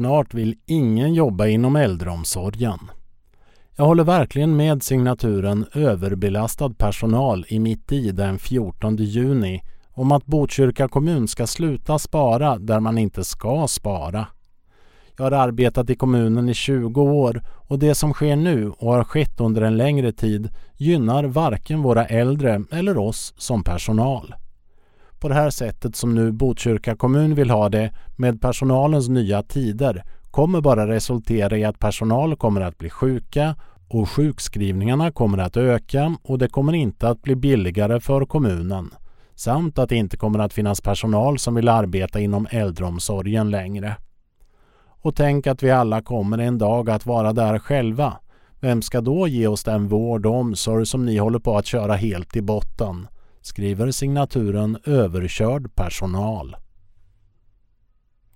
snart vill ingen jobba inom äldreomsorgen. Jag håller verkligen med signaturen överbelastad personal i mitt i den 14 juni om att Botkyrka kommun ska sluta spara där man inte ska spara. Jag har arbetat i kommunen i 20 år och det som sker nu och har skett under en längre tid gynnar varken våra äldre eller oss som personal. På det här sättet som nu Botkyrka kommun vill ha det med personalens nya tider kommer bara resultera i att personal kommer att bli sjuka och sjukskrivningarna kommer att öka och det kommer inte att bli billigare för kommunen. Samt att det inte kommer att finnas personal som vill arbeta inom äldreomsorgen längre. Och tänk att vi alla kommer en dag att vara där själva. Vem ska då ge oss den vård och omsorg som ni håller på att köra helt i botten? Skriver signaturen överkörd personal.